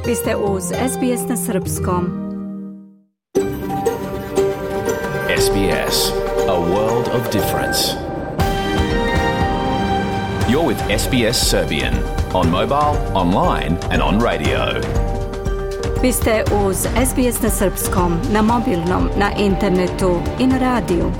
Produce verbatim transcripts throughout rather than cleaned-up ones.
Vi ste uz S B S na srpskom. S B S, a world of difference. You're with S B S Serbian on mobile, online and on radio. Vi ste uz S B S na srpskom, na mobilnom, na internetu i na radiju.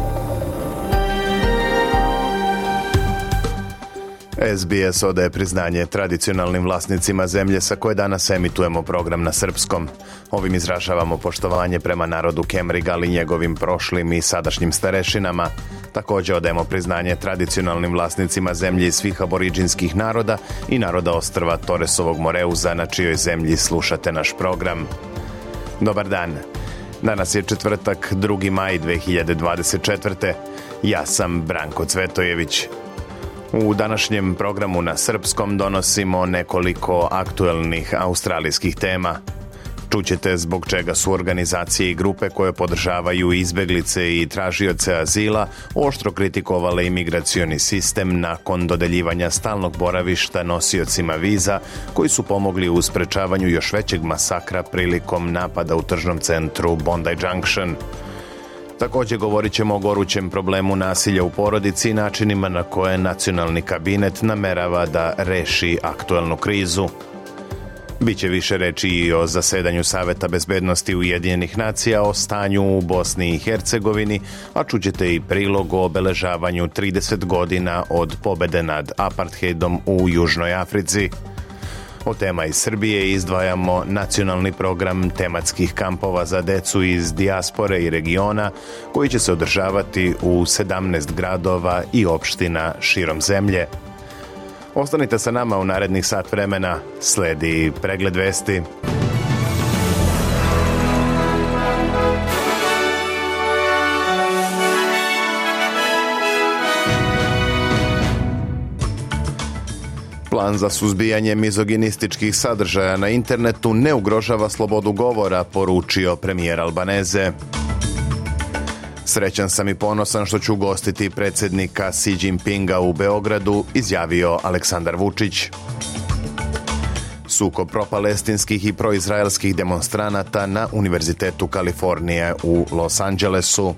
S B S odaje priznanje tradicionalnim vlasnicima zemlje sa koje danas emitujemo program na srpskom. Ovim izražavamo poštovanje prema narodu Kemrigal i njegovim prošlim i sadašnjim starešinama. Također odajemo priznanje tradicionalnim vlasnicima zemlje i svih aboriđinskih naroda i naroda ostrva Toresovog Moreuza, na čijoj zemlji slušate naš program. Dobar dan. Danas je četvrtak, drugi maj dve hiljade dvadeset četvrte. Ja sam Branko Cvetojević. U današnjem programu na srpskom donosimo nekoliko aktuelnih australijskih tema. Čućete zbog čega su organizacije i grupe koje podržavaju izbeglice i tražioce azila oštro kritikovale imigracioni sistem nakon dodeljivanja stalnog boravišta nosiocima viza koji su pomogli u sprečavanju još većeg masakra prilikom napada u tržnom centru Bondi Junction. Također govorit ćemo o gorućem problemu nasilja u porodici i načinima na koje nacionalni kabinet namerava da reši aktuelnu krizu. Biće više reći i o zasedanju Saveta bezbednosti Ujedinjenih nacija, o stanju u Bosni i Hercegovini, a čućete i prilog o obeležavanju trideset godina od pobede nad apartheidom u Južnoj Africi. Od tema iz Srbije izdvajamo nacionalni program tematskih kampova za decu iz dijaspore i regiona koji će se održavati u sedamnaest gradova i opština širom zemlje. Ostanite sa nama u narednih sat vremena, sledi pregled vesti. Plan za suzbijanje mizoginističkih sadržaja na internetu ne ugrožava slobodu govora, poručio premijer Albaneze. Srećan sam i ponosan što ću ugostiti predsjednika Xi Jinpinga u Beogradu, izjavio Aleksandar Vučić. Sukob propalestinskih i proizraelskih demonstranata na Univerzitetu Kalifornije u Los Angelesu.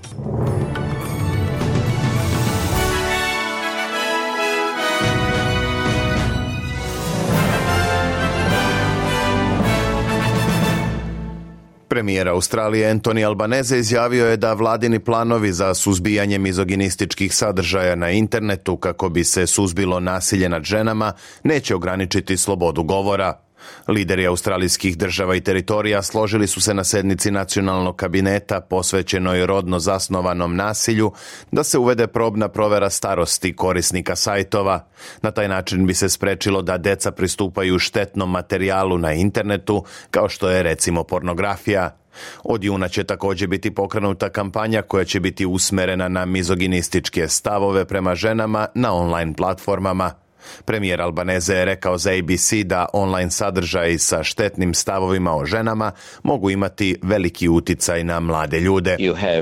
Premijer Australije Anthony Albanese izjavio je da vladini planovi za suzbijanje mizoginističkih sadržaja na internetu kako bi se suzbilo nasilje nad ženama neće ograničiti slobodu govora. Lideri australijskih država i teritorija složili su se na sednici nacionalnog kabineta posvećenoj rodno zasnovanom nasilju da se uvede probna provera starosti korisnika sajtova. Na taj način bi se sprečilo da deca pristupaju štetnom materijalu na internetu, kao što je recimo pornografija. Od juna će također biti pokrenuta kampanja koja će biti usmerena na mizoginističke stavove prema ženama na online platformama. Premijer Albanese je rekao za A B C da online sadržaji sa štetnim stavovima o ženama mogu imati veliki uticaj na mlade ljude.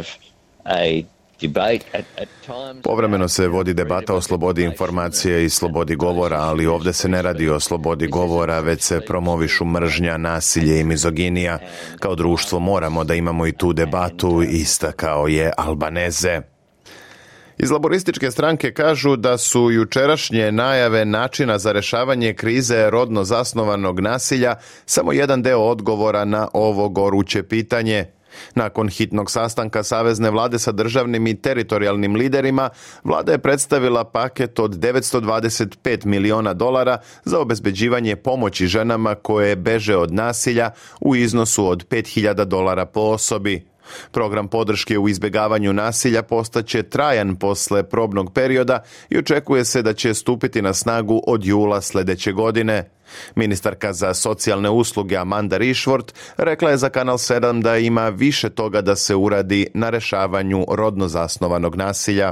Povremeno se vodi debata o slobodi informacije i slobodi govora, ali ovdje se ne radi o slobodi govora, već se promovišu mržnja, nasilje i mizoginija. Kao društvo moramo da imamo i tu debatu, istakao je Albanese. Iz laborističke stranke kažu da su jučerašnje najave načina za rešavanje krize rodno zasnovanog nasilja samo jedan deo odgovora na ovo goruće pitanje. Nakon hitnog sastanka Savezne vlade sa državnim i teritorijalnim liderima, vlada je predstavila paket od devetsto dvadeset pet miliona dolara za obezbeđivanje pomoći ženama koje beže od nasilja u iznosu od pet hiljada dolara po osobi. Program podrške u izbjegavanju nasilja postaće trajan posle probnog perioda i očekuje se da će stupiti na snagu od jula sljedeće godine. Ministarka za socijalne usluge Amanda Rishworth rekla je za Kanal sedam da ima više toga da se uradi na rešavanju rodno zasnovanog nasilja.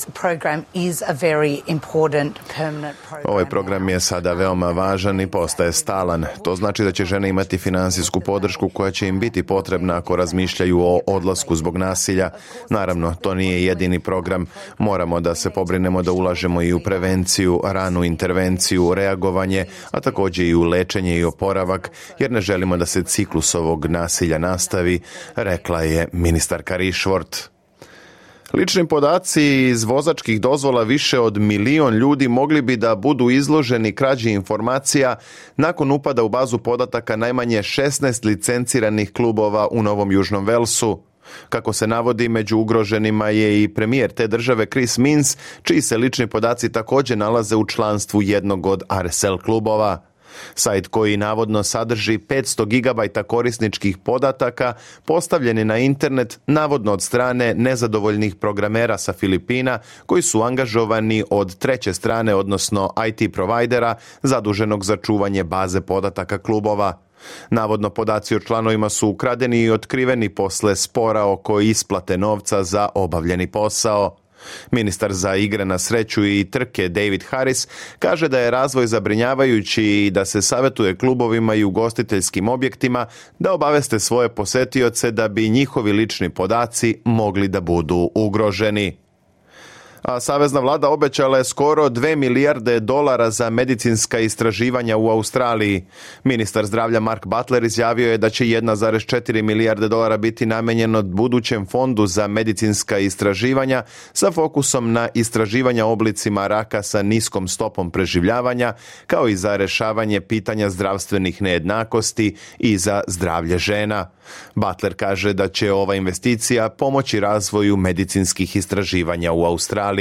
Ovaj program je sada veoma važan i postaje stalan. To znači da će žene imati finansijsku podršku koja će im biti potrebna ako razmišljaju o odlasku zbog nasilja. Naravno, to nije jedini program. Moramo da se pobrinemo da ulažemo i u prevenciju, ranu intervenciju, reagovanje, a također također i u lečenje i oporavak, jer ne želimo da se ciklus ovog nasilja nastavi, rekla je ministarka Rišvort. Lični podaci iz vozačkih dozvola više od milion ljudi mogli bi da budu izloženi krađi informacija nakon upada u bazu podataka najmanje šesnaest licenciranih klubova u Novom Južnom Velsu. Kako se navodi, među ugroženima je i premijer te države Chris Minns, čiji se lični podaci također nalaze u članstvu jednog od R S L klubova. Sajt koji navodno sadrži petsto gigabajta korisničkih podataka postavljen je na internet navodno od strane nezadovoljnih programera sa Filipina koji su angažovani od treće strane, odnosno I T provajdera zaduženog za čuvanje baze podataka klubova. Navodno podaci o članovima su ukradeni i otkriveni posle spora oko isplate novca za obavljeni posao. Ministar za igre na sreću i trke David Harris kaže da je razvoj zabrinjavajući i da se savjetuje klubovima i ugostiteljskim objektima da obaveste svoje posetioce da bi njihovi lični podaci mogli da budu ugroženi. A savezna vlada obećala je skoro dve milijarde dolara za medicinska istraživanja u Australiji. Ministar zdravlja Mark Butler izjavio je da će jedna zarez četiri milijarde dolara biti namenjeno budućem fondu za medicinska istraživanja sa fokusom na istraživanja oblicima raka sa niskom stopom preživljavanja, kao i za rješavanje pitanja zdravstvenih nejednakosti i za zdravlje žena. Butler kaže da će ova investicija pomoći razvoju medicinskih istraživanja u Australiji.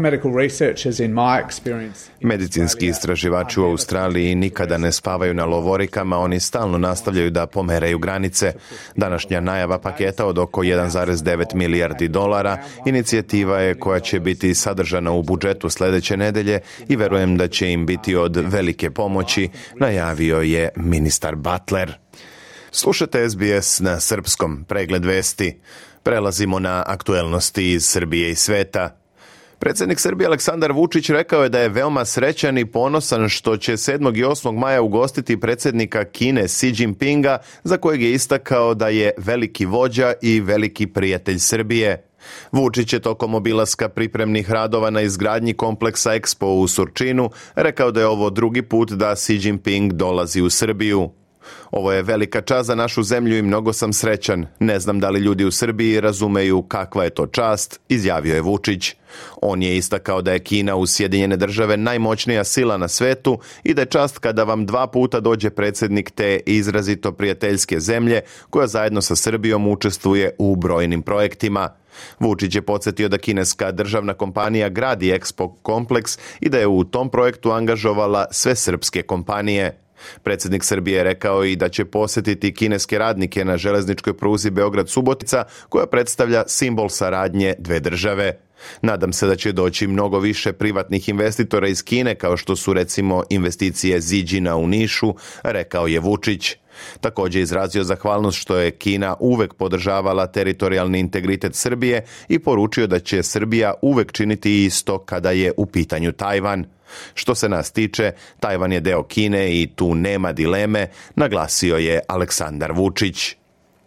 Medicinski istraživači u Australiji nikada ne spavaju na lovorikama, oni stalno nastavljaju da pomeraju granice. Današnja najava paketa od oko jedan zarez devet milijardi dolara inicijativa je koja će biti sadržana u budžetu sljedeće nedelje i verujem da će im biti od velike pomoći, najavio je ministar Butler. Slušate S B S na srpskom, pregled vesti. Prelazimo na aktuelnosti iz Srbije i sveta. Predsjednik Srbije Aleksandar Vučić rekao je da je veoma srećan i ponosan što će sedmog i osmog maja ugostiti predsjednika Kine Xi Jinpinga, za kojeg je istakao da je veliki vođa i veliki prijatelj Srbije. Vučić je tokom obilaska pripremnih radova na izgradnji kompleksa Expo u Surčinu rekao da je ovo drugi put da Xi Jinping dolazi u Srbiju. Ovo je velika čast za našu zemlju i mnogo sam srećan. Ne znam da li ljudi u Srbiji razumeju kakva je to čast, izjavio je Vučić. On je istakao da je Kina uz Sjedinjene države najmoćnija sila na svetu i da je čast kada vam dva puta dođe predsjednik te izrazito prijateljske zemlje koja zajedno sa Srbijom učestvuje u brojnim projektima. Vučić je podsjetio da kineska državna kompanija gradi Expo kompleks i da je u tom projektu angažovala sve srpske kompanije. Predsjednik Srbije je rekao i da će posjetiti kineske radnike na železničkoj pruzi Beograd-Subotica, koja predstavlja simbol saradnje dve države. Nadam se da će doći mnogo više privatnih investitora iz Kine, kao što su recimo investicije Ziđina u Nišu, rekao je Vučić. Također je izrazio zahvalnost što je Kina uvek podržavala teritorijalni integritet Srbije i poručio da će Srbija uvek činiti isto kada je u pitanju Tajvan. Što se nas tiče, Tajvan je deo Kine i tu nema dileme, naglasio je Aleksandar Vučić.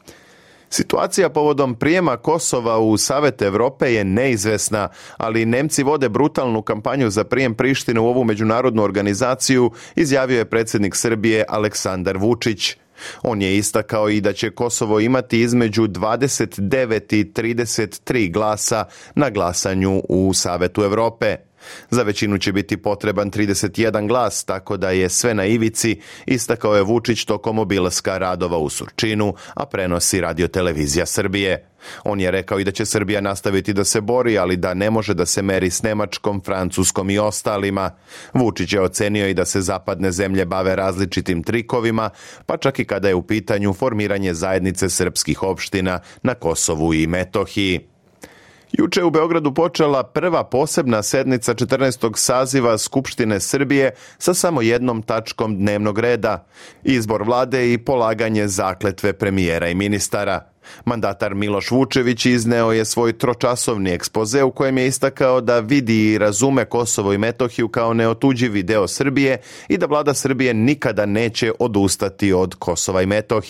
Situacija povodom prijema Kosova u Savet Evrope je neizvesna, ali Nemci vode brutalnu kampanju za prijem Prištine u ovu međunarodnu organizaciju, izjavio je predsjednik Srbije Aleksandar Vučić. On je istakao i da će Kosovo imati između dvadeset devet i trideset tri glasa na glasanju u Savetu Evrope. Za većinu će biti potreban trideset jedan glas, tako da je sve na ivici, istakao je Vučić tokom obilaska radova u Surčinu, a prenosi radiotelevizija Srbije. On je rekao i da će Srbija nastaviti da se bori, ali da ne može da se meri s Nemačkom, Francuskom i ostalima. Vučić je ocenio i da se zapadne zemlje bave različitim trikovima, pa čak i kada je u pitanju formiranje zajednice srpskih opština na Kosovu i Metohiji. Juče u Beogradu počela prva posebna sednica četrnaestog saziva Skupštine Srbije sa samo jednom tačkom dnevnog reda, izbor vlade i polaganje zakletve premijera i ministara. Mandatar Miloš Vučević izneo je svoj tročasovni ekspoze u kojem je istakao da vidi i razume Kosovo i Metohiju kao neotuđivi deo Srbije i da vlada Srbije nikada neće odustati od Kosova i Metohije.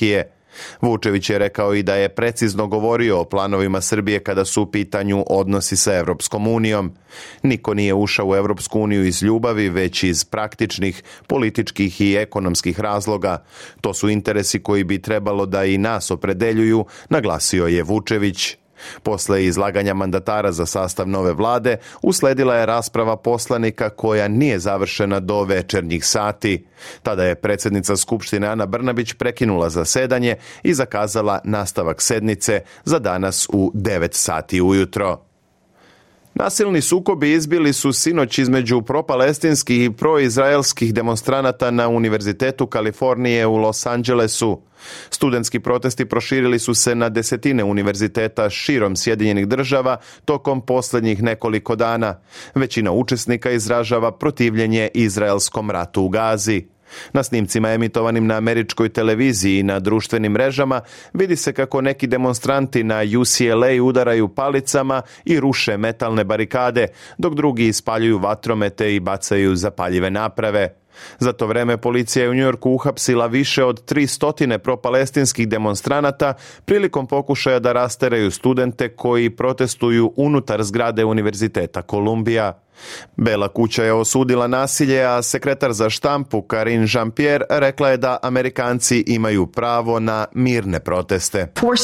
Vučević je rekao i da je precizno govorio o planovima Srbije kada su u pitanju odnosi sa Evropskom unijom. Niko nije ušao u Evropsku uniju iz ljubavi, već iz praktičnih, političkih i ekonomskih razloga. To su interesi koji bi trebalo da i nas opredeljuju, naglasio je Vučević. Posle izlaganja mandatara za sastav nove vlade, usledila je rasprava poslanika koja nije završena do večernjih sati. Tada je predsjednica Skupštine Ana Brnabić prekinula zasedanje i zakazala nastavak sednice za danas u devet sati ujutro. Nasilni sukobi izbili su sinoć između propalestinskih i proizraelskih demonstranata na Univerzitetu Kalifornije u Los Angelesu. Studentski protesti proširili su se na desetine univerziteta širom Sjedinjenih država tokom posljednjih nekoliko dana. Većina učesnika izražava protivljenje izraelskom ratu u Gazi. Na snimcima emitovanim na američkoj televiziji i na društvenim mrežama vidi se kako neki demonstranti na U C L A udaraju palicama i ruše metalne barikade, dok drugi ispaljuju vatromete i bacaju zapaljive naprave. Za to vreme policija je u Njujorku uhapsila više od tristo propalestinskih demonstranata prilikom pokušaja da rasteraju studente koji protestuju unutar zgrade Univerziteta Kolumbija. Bela kuća je osudila nasilje, a sekretar za štampu Karine Jean-Pierre rekla je da Amerikanci imaju pravo na mirne proteste.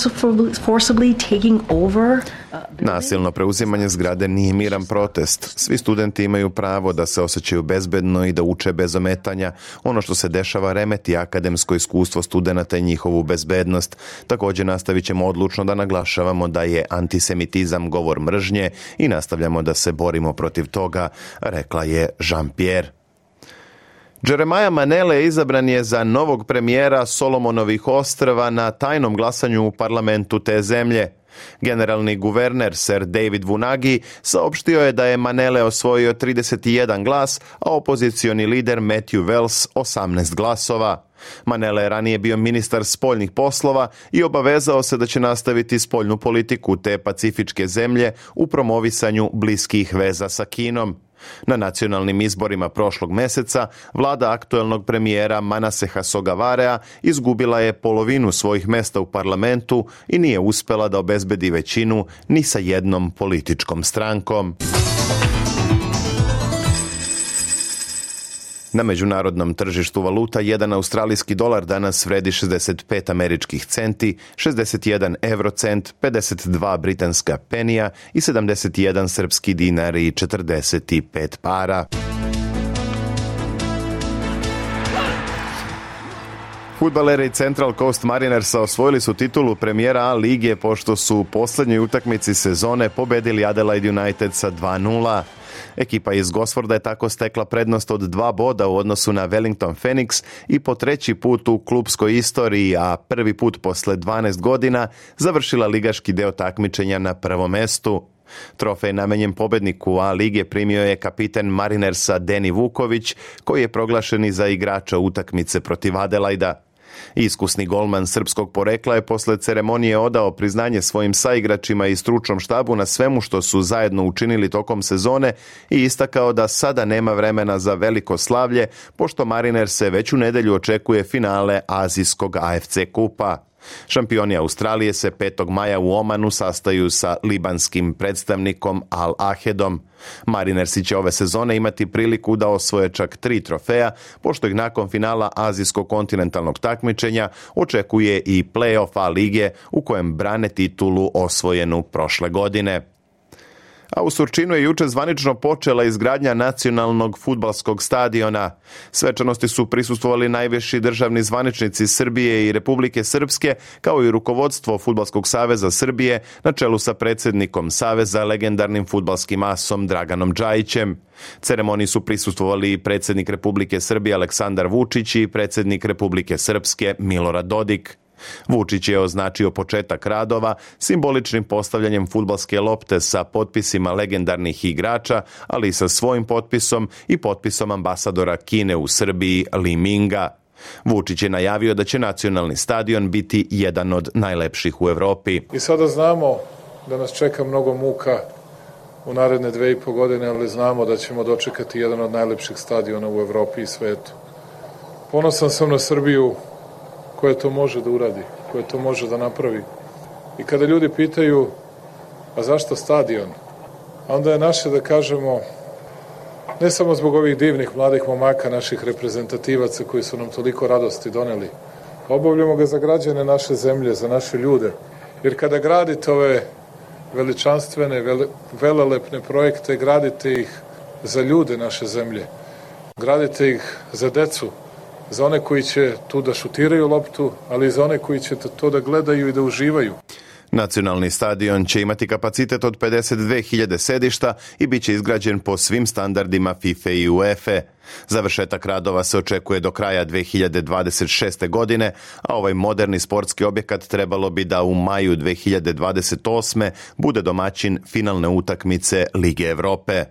Nasilno preuzimanje zgrade nije miran protest. Svi studenti imaju pravo da se osjećaju bezbedno i da uče bez ometanja. Ono što se dešava remeti akademsko iskustvo studenata i njihovu bezbednost. Također nastavit ćemo odlučno da naglašavamo da je antisemitizam govor mržnje i nastavljamo da se borimo protiv toga, rekla je Jean-Pierre. Jeremiah Manele izabran je za novog premijera Solomonovih ostrva na tajnom glasanju u parlamentu te zemlje. Generalni guverner Sir David Vunagi saopštio je da je Manele osvojio trideset jedan glas, a opozicioni lider Matthew Wells osamnaest glasova. Manele je ranije bio ministar spoljnih poslova i obavezao se da će nastaviti spoljnu politiku te pacifičke zemlje u promovisanju bliskih veza sa Kinom. Na nacionalnim izborima prošlog meseca vlada aktuelnog premijera Manaseha Sogavarea izgubila je polovinu svojih mesta u parlamentu i nije uspela da obezbedi većinu ni sa jednom političkom strankom. Na međunarodnom tržištu valuta jedan australijski dolar danas vredi šezdeset pet američkih centi, šezdeset jedan eurocent, pedeset dva britanska penija i sedamdeset jedan srpski dinar i četrdeset pet para. Fudbaleri Central Coast Marinersa osvojili su titulu premijera A lige pošto su u posljednjoj utakmici sezone pobedili Adelaide United sa dva nula. Ekipa iz Gosforda je tako stekla prednost od dva boda u odnosu na Wellington Phoenix i po treći put u klupskoj istoriji, a prvi put posle dvanaest godina završila ligaški deo takmičenja na prvom mestu. Trofej namenjen pobedniku A lige primio je kapiten Marinersa Deni Vuković, koji je proglašen i za igrača utakmice protiv Adelaida. Iskusni golman srpskog porekla je posle ceremonije odao priznanje svojim saigračima i stručnom štabu na svemu što su zajedno učinili tokom sezone i istakao da sada nema vremena za veliko slavlje, pošto Mariners se već u nedelju očekuje finale azijskog A F C kupa. Šampioni Australije se petog maja u Omanu sastaju sa libanskim predstavnikom Al Ahedom. Marinersi će ove sezone imati priliku da osvoje čak tri trofeja, pošto ih nakon finala azijskog kontinentalnog takmičenja očekuje i play-off A lige u kojem brane titulu osvojenu prošle godine. A u Surčinu je juče zvanično počela izgradnja nacionalnog fudbalskog stadiona. Svečanosti su prisustvovali najviši državni zvaničnici Srbije i Republike Srpske, kao i rukovodstvo Fudbalskog saveza Srbije na čelu sa predsjednikom saveza, legendarnim fudbalskim asom Draganom Džajićem. Ceremoniji su prisustvovali i predsjednik Republike Srbije Aleksandar Vučić i predsjednik Republike Srpske Milorad Dodik. Vučić je označio početak radova simboličnim postavljanjem fudbalske lopte sa potpisima legendarnih igrača, ali i sa svojim potpisom i potpisom ambasadora Kine u Srbiji Li Minga. Vučić je najavio da će nacionalni stadion biti jedan od najlepših u Evropi. I sada znamo da nas čeka mnogo muka u naredne dve i po godine, ali znamo da ćemo dočekati jedan od najlepših stadiona u Evropi i svetu. Ponosan sam na Srbiju koja to može da uradi. koje to može da napravi. I kada ljudi pitaju, a zašto stadion? A onda je naše da kažemo, ne samo zbog ovih divnih mladih momaka, naših reprezentativaca koji su nam toliko radosti doneli, obavljamo ga za građane naše zemlje, za naše ljude. Jer kada gradite ove veličanstvene, vele, velelepne projekte, gradite ih za ljude naše zemlje. Gradite ih za decu, za one koji će tu da šutiraju loptu, ali i za one koji će to da gledaju i da uživaju. Nacionalni stadion će imati kapacitet od pedeset dve hiljade sedišta i bit će izgrađen po svim standardima FIFA i UEFA. Završetak radova se očekuje do kraja dve hiljade dvadeset šeste. godine, a ovaj moderni sportski objekat trebalo bi da u maju dve hiljade dvadeset osme. bude domaćin finalne utakmice Lige Evrope.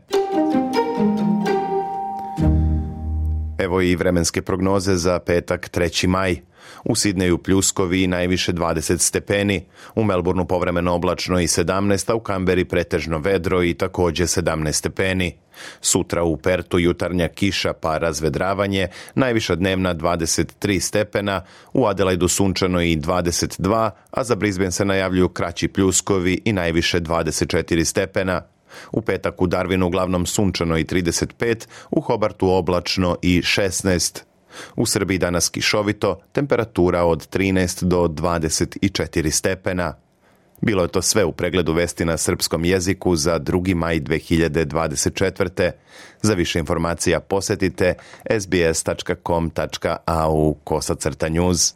Evo i vremenske prognoze za petak treći maj. U Sidneju pljuskovi i najviše dvadeset stepeni, u Melbourneu povremeno oblačno i sedamnaest, a u Kamberi pretežno vedro i također sedamnaest stepeni. Sutra u Pertu jutarnja kiša pa razvedravanje, najviša dnevna dvadeset tri stepena, u Adelaidu sunčano i dvadeset dva, a za Brisbane se najavljuju kraći pljuskovi i najviše dvadeset četiri stepena. U petak u Darwinu uglavnom sunčano i trideset pet, u Hobartu oblačno i šesnaest. U Srbiji danas kišovito, temperatura od trinaest do dvadeset četiri stepena. Bilo je to sve u pregledu vesti na srpskom jeziku za drugi maj dve hiljade dvadeset četvrte. Za više informacija posjetite sbs tačka com tačka a u kosacrta news.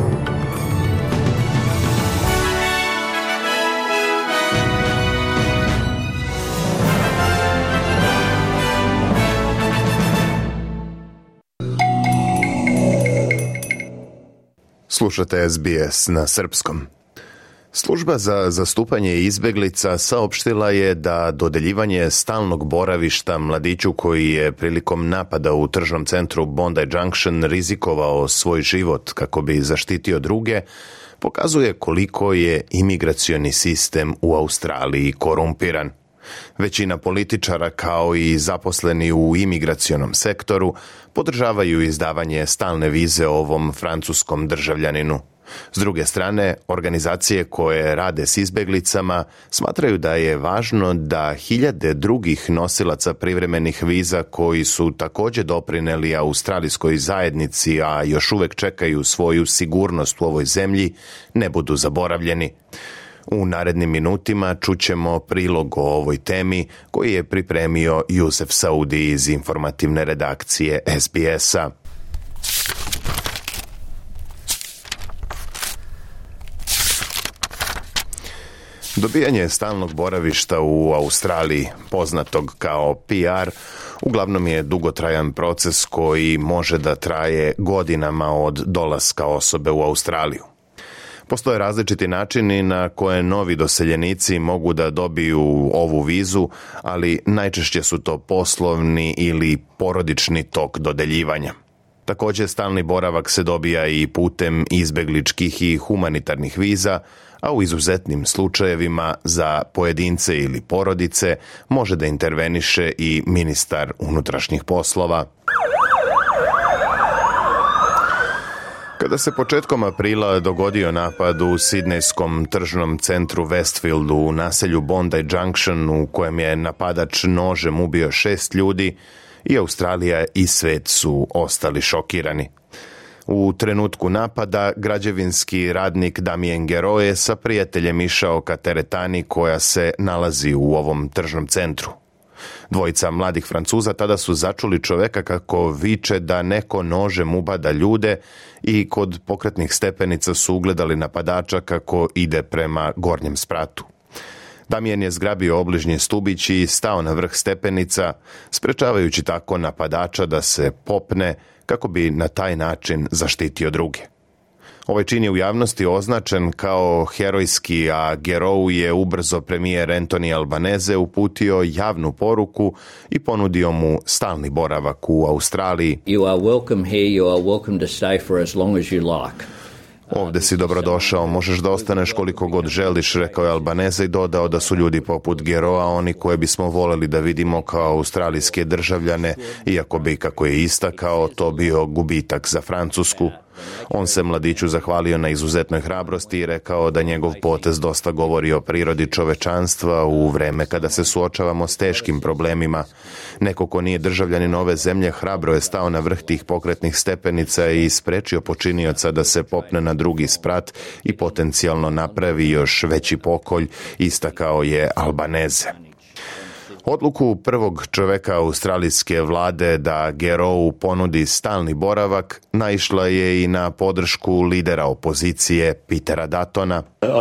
Slušate es bi es na srpskom. Služba za zastupanje izbjeglica saopštila je da dodeljivanje stalnog boravišta mladiću koji je prilikom napada u tržnom centru Bondi Junction rizikovao svoj život kako bi zaštitio druge, pokazuje koliko je imigracioni sistem u Australiji korumpiran. Većina političara kao i zaposleni u imigracionom sektoru podržavaju izdavanje stalne vize ovom francuskom državljaninu. S druge strane, organizacije koje rade s izbjeglicama smatraju da je važno da hiljade drugih nosilaca privremenih viza koji su također doprineli australijskoj zajednici, a još uvijek čekaju svoju sigurnost u ovoj zemlji, ne budu zaboravljeni. U narednim minutima čućemo prilog o ovoj temi koji je pripremio Jusef Saudi iz informativne redakcije es bi es-a. Dobijanje stalnog boravišta u Australiji, poznatog kao P R, uglavnom je dugotrajan proces koji može da traje godinama od dolaska osobe u Australiju. Postoje različiti načini na koje novi doseljenici mogu da dobiju ovu vizu, ali najčešće su to poslovni ili porodični tok dodeljivanja. Također stalni boravak se dobija i putem izbegličkih i humanitarnih viza, a u izuzetnim slučajevima za pojedince ili porodice može da interveniše i ministar unutrašnjih poslova. Kada se početkom aprila dogodio napad u sidnejskom tržnom centru Westfieldu u naselju Bondi Junction u kojem je napadač nožem ubio šest ljudi, i Australija i svet su ostali šokirani. U trenutku napada građevinski radnik Damien Gero je sa prijateljem išao ka teretani koja se nalazi u ovom tržnom centru. Dvojica mladih Francuza tada su začuli čoveka kako viče da neko nožem ubada ljude i kod pokretnih stepenica su ugledali napadača kako ide prema gornjem spratu. Damien je zgrabio obližnji stubić i stao na vrh stepenica, sprečavajući tako napadača da se popne kako bi na taj način zaštitio druge. Ovaj čin je u javnosti označen kao herojski, a Gerou je ubrzo premijer Anthony Albanese uputio javnu poruku i ponudio mu stalni boravak u Australiji. You are welcome here, you are welcome to stay for as long as you like. Ovdje si dobrodošao, možeš da ostaneš koliko god želiš, rekao je Albanese i dodao da su ljudi poput Geroa oni koje bismo voleli da vidimo kao australijske državljane, iako bi, kako je istakao, to bio gubitak za Francusku. On se mladiću zahvalio na izuzetnoj hrabrosti i rekao da njegov potez dosta govori o prirodi čovečanstva u vreme kada se suočavamo s teškim problemima. Neko ko nije državljanin ove zemlje hrabro je stao na vrh tih pokretnih stepenica i sprečio počinioca da se popne na drugi sprat i potencijalno napravi još veći pokolj, istakao je Albanese. Odluku prvog čoveka australijske vlade da Gerovu ponudi stalni boravak naišla je i na podršku lidera opozicije Petera Duttona.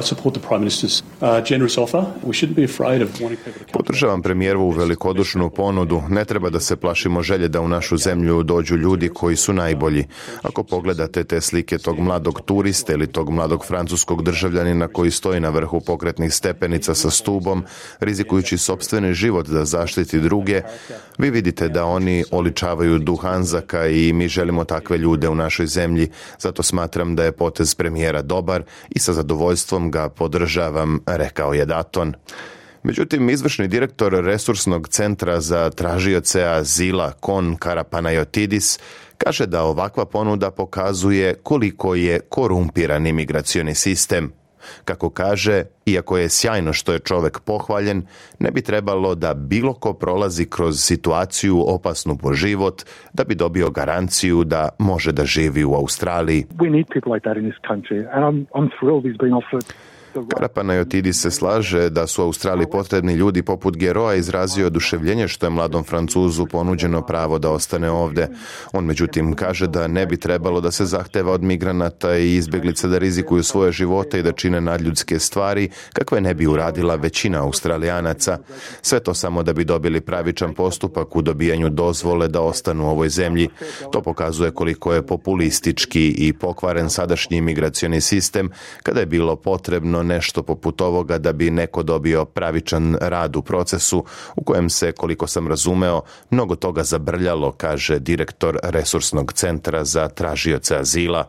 Podržavam premijerovu velikodušnu ponudu. Ne treba da se plašimo želje da u našu zemlju dođu ljudi koji su najbolji. Ako pogledate te slike tog mladog turiste ili tog mladog francuskog državljanina koji stoji na vrhu pokretnih stepenica sa stubom, rizikujući sopstveni život da zaštiti druge, vi vidite da oni oličavaju duh Anzaka i mi želimo takve ljude u našoj zemlji. Zato smatram da je potez premijera dobar i sa zadovoljstvom ga podržavam, rekao je Dutton. Međutim, izvršni direktor Resursnog centra za tražioce azila Kon Karapanayotidis kaže da ovakva ponuda pokazuje koliko je korumpiran imigracioni sistem. Kako kaže, iako je sjajno što je čovjek pohvaljen, ne bi trebalo da bilo ko prolazi kroz situaciju opasnu po život da bi dobio garanciju da može da živi u Australiji. We need people like that in this country and I'm, I'm thrilled he's been offered. Karapanayotidis se slaže da su Australiji potrebni ljudi poput Geroa, izrazio oduševljenje što je mladom Francuzu ponuđeno pravo da ostane ovdje. On međutim kaže da ne bi trebalo da se zahteva od migranata i izbjeglica da rizikuju svoje živote i da čine nadljudske stvari kakve ne bi uradila većina Australijanaca. Sve to samo da bi dobili pravičan postupak u dobijanju dozvole da ostanu u ovoj zemlji. To pokazuje koliko je populistički i pokvaren sadašnji imigracioni sistem kada je bilo potrebno nešto poput ovoga da bi neko dobio pravičan rad u procesu u kojem se, koliko sam razumeo, mnogo toga zabrljalo, kaže direktor Resursnog centra za tražioce azila.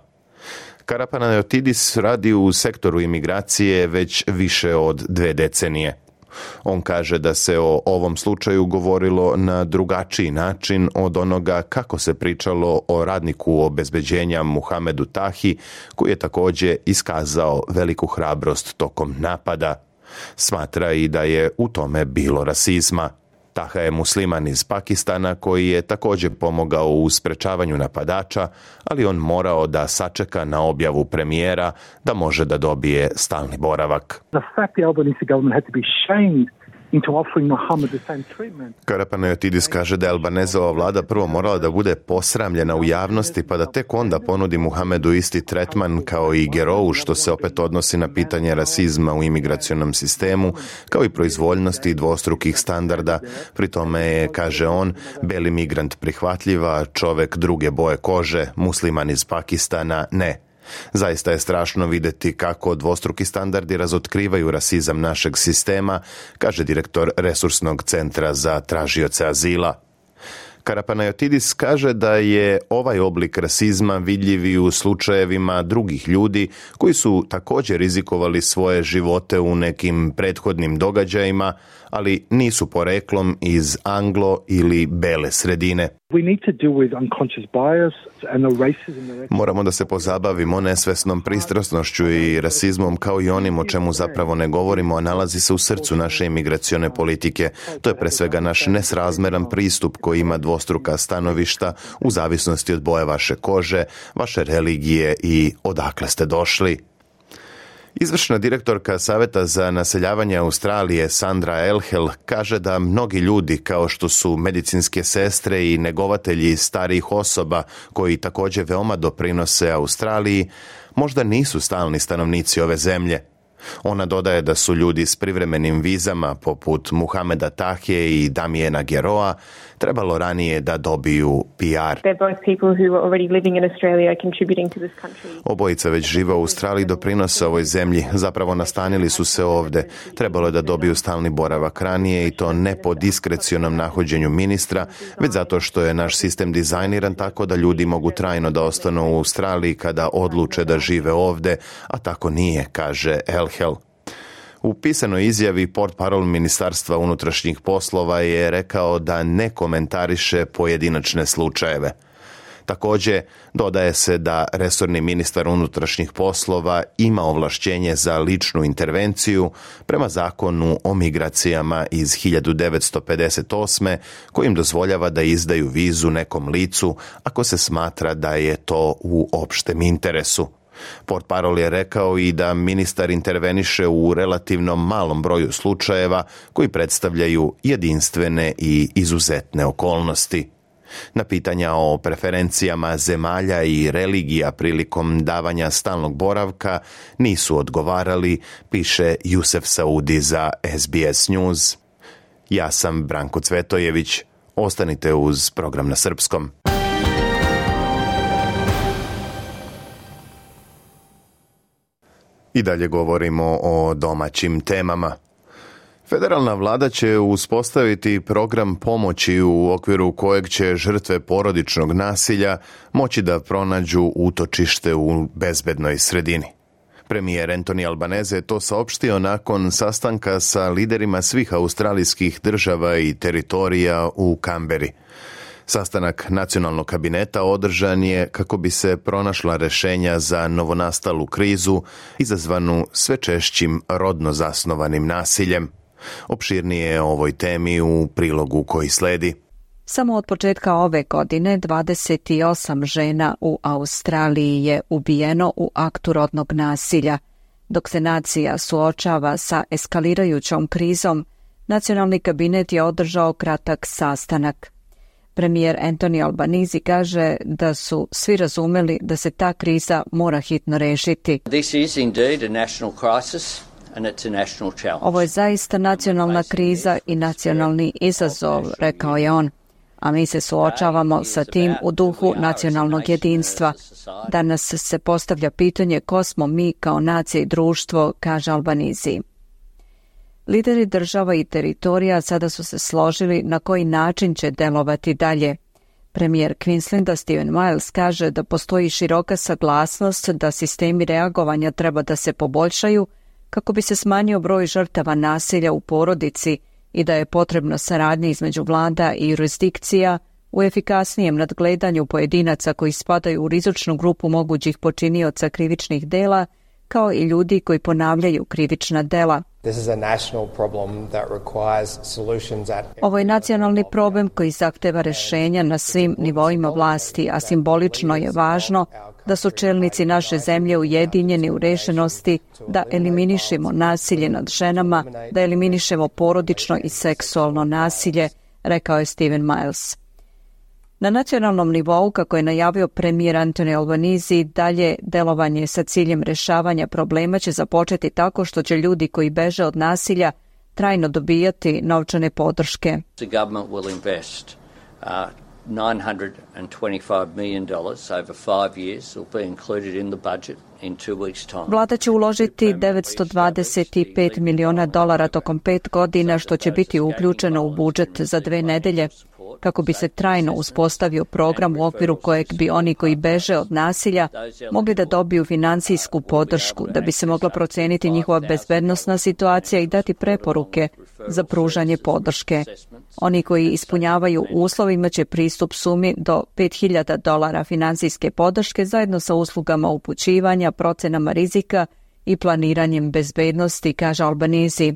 Karapanayotidis radi u sektoru imigracije već više od dve decenije. On kaže da se o ovom slučaju govorilo na drugačiji način od onoga kako se pričalo o radniku obezbeđenja Muhamedu Tahi, koji je također iskazao veliku hrabrost tokom napada. Smatra i da je u tome bilo rasizma. Taha je musliman iz Pakistana koji je također pomogao u sprečavanju napadača, ali on morao da sačeka na objavu premijera da može da dobije stalni boravak. The fact the Albanese government had to be shamed into offering Muhammad the same treatment. Karapanayotidis kaže da je Albanezova vlada prvo morala da bude posramljena u javnosti pa da tek onda ponudi Muhamedu isti tretman kao i Gerovu, što se opet odnosi na pitanje rasizma u imigracionom sistemu, kao i proizvoljnosti i dvostrukih standarda. Pri tome je, kaže on, beli migrant prihvatljiva, čovek druge boje kože, musliman iz Pakistana ne. Zaista je strašno vidjeti kako dvostruki standardi razotkrivaju rasizam našeg sistema, kaže direktor Resursnog centra za tražioce azila. Karapanayotidis kaže da je ovaj oblik rasizma vidljiv i u slučajevima drugih ljudi koji su također rizikovali svoje živote u nekim prethodnim događajima, ali nisu poreklom iz anglo ili bele sredine. Moramo da se pozabavimo nesvesnom pristrasnošću i rasizmom kao i onim o čemu zapravo ne govorimo, a nalazi se u srcu naše imigracione politike. To je pre svega naš nesrazmeran pristup koji ima dvostruka stanovišta u zavisnosti od boje vaše kože, vaše religije i odakle ste došli. Izvršna direktorka Saveta za naseljavanje Australije Sandra Elhel kaže da mnogi ljudi kao što su medicinske sestre i negovatelji starijih osoba koji također veoma doprinose Australiji možda nisu stalni stanovnici ove zemlje. Ona dodaje da su ljudi s privremenim vizama poput Muhameda Tahije i Damiena Geroa trebalo ranije da dobiju P R. Obojica već žive u Australiji, doprinose ovoj zemlji, zapravo nastanili su se ovdje. Trebalo je da dobiju stalni boravak ranije i to ne po diskrecionom nahođenju ministra, već zato što je naš sistem dizajniran tako da ljudi mogu trajno da ostanu u Australiji kada odluče da žive ovdje, a tako nije, kaže Elhel. U pisanoj izjavi portparol Ministarstva unutrašnjih poslova je rekao da ne komentariše pojedinačne slučajeve. Također, dodaje se da resorni ministar unutrašnjih poslova ima ovlašćenje za ličnu intervenciju prema zakonu o migracijama iz hiljadu devetsto pedeset osme kojim dozvoljava da izdaju vizu nekom licu ako se smatra da je to u opštem interesu. Portparol je rekao i da ministar interveniše u relativno malom broju slučajeva koji predstavljaju jedinstvene i izuzetne okolnosti. Na pitanja o preferencijama zemalja i religija prilikom davanja stalnog boravka nisu odgovarali, piše Jusef Saudi za S B S News. Ja sam Branko Cvetojević. Ostanite uz program na srpskom. I dalje govorimo o domaćim temama. Federalna vlada će uspostaviti program pomoći u okviru kojeg će žrtve porodičnog nasilja moći da pronađu utočište u bezbednoj sredini. Premijer Anthony Albanese je to saopštio nakon sastanka sa liderima svih australijskih država i teritorija u Kamberi. Sastanak nacionalnog kabineta održan je kako bi se pronašla rešenja za novonastalu krizu izazvanu sve češćim rodno zasnovanim nasiljem. Opširnije o ovoj temi u prilogu koji sledi. Samo od početka ove godine dvadeset osam žena u Australiji je ubijeno u aktu rodnog nasilja. Dok se nacija suočava sa eskalirajućom krizom, nacionalni kabinet je održao kratak sastanak. Premijer Anthony Albanese kaže da su svi razumeli da se ta kriza mora hitno rešiti. This is indeed a national crisis. Ovo je zaista nacionalna kriza i nacionalni izazov, rekao je on, a mi se suočavamo sa tim u duhu nacionalnog jedinstva. Danas se postavlja pitanje ko smo mi kao nacija i društvo, kaže Albanese. Lideri država i teritorija sada su se složili na koji način će delovati dalje. Premijer Queenslanda Stephen Miles kaže da postoji široka saglasnost da sistemi reagovanja treba da se poboljšaju kako bi se smanjio broj žrtava nasilja u porodici i da je potrebna saradnja između vlada i jurisdikcija u efikasnijem nadgledanju pojedinaca koji spadaju u rizičnu grupu mogućih počinioca krivičnih dela, kao i ljudi koji ponavljaju krivična dela. Ovo je nacionalni problem koji zahteva rešenja na svim nivoima vlasti, a simbolično je važno da su čelnici naše zemlje ujedinjeni u rešenosti da eliminišemo nasilje nad ženama, da eliminišemo porodično i seksualno nasilje, rekao je Stephen Miles. Na nacionalnom nivou, kako je najavio premijer Anthony Albanese, dalje delovanje sa ciljem rešavanja problema će započeti tako što će ljudi koji beže od nasilja trajno dobijati novčane podrške. The government will invest uh, nine hundred twenty-five million dollars over five years will be included in the budget in two weeks time. Vlada će uložiti devetsto dvadeset pet miliona dolara tokom pet godina, što će biti uključeno u budžet za dve nedelje, kako bi se trajno uspostavio program u okviru kojeg bi oni koji beže od nasilja mogli da dobiju financijsku podršku, da bi se mogla proceniti njihova bezbednosna situacija i dati preporuke za pružanje podrške. Oni koji ispunjavaju uslove imaće pristup sumi do pet hiljada dolara finansijske podrške zajedno sa uslugama upućivanja, procenama rizika i planiranjem bezbednosti, kaže Albanese.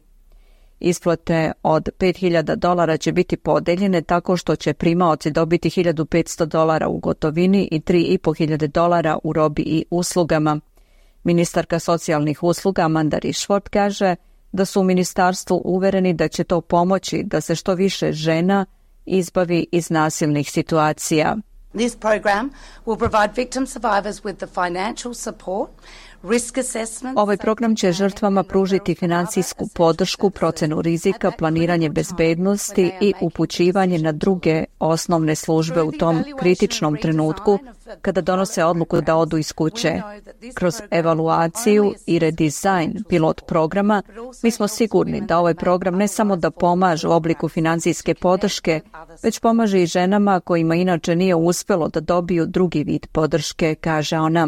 Isplate od pet hiljada dolara će biti podeljene tako što će primaoci dobiti hiljadu petsto dolara u gotovini i tri i po hiljade dolara u robi i uslugama. Ministarka socijalnih usluga Amanda Rishford kaže da su u ministarstvu uvereni da će to pomoći da se što više žena izbavi iz nasilnih situacija. This program will provide victim survivors with the financial support. Ovaj program će žrtvama pružiti financijsku podršku, procenu rizika, planiranje bezbednosti i upućivanje na druge osnovne službe u tom kritičnom trenutku kada donose odluku da odu iz kuće. Kroz evaluaciju i redizajn pilot programa mi smo sigurni da ovaj program ne samo da pomaže u obliku financijske podrške, već pomaže i ženama kojima inače nije uspelo da dobiju drugi vid podrške, kaže ona.